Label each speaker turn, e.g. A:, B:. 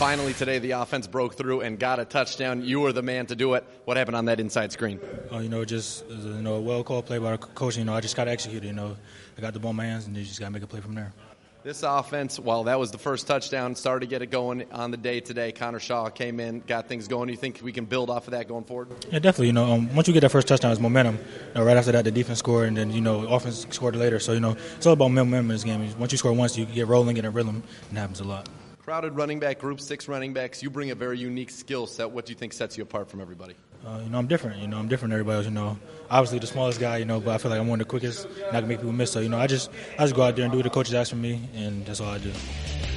A: Finally today, the offense broke through and got a touchdown. You were the man to do it. What happened on that inside screen?
B: Just a well-called play by our coach. I just got to execute it. I got the ball in my hands, and you just got to make a play from there.
A: This offense, while that was the first touchdown, started to get it going on the day today. Connor Shaw came in, got things going. You think we can build off of that going forward?
B: Yeah, definitely. Once you get that first touchdown, it's momentum. Right after that, the defense scored, and then, offense scored later. So, it's all about momentum in this game. Once you score once, you get rolling, get a rhythm, and it happens a lot.
A: Crowded running back group, 6 running backs. You bring a very unique skill set. What do you think sets you apart from everybody?
B: I'm different. I'm different than everybody else. Obviously the smallest guy. But I feel like I'm one of the quickest, and I can make people miss. So I just go out there and do what the coaches ask from me, and that's all I do.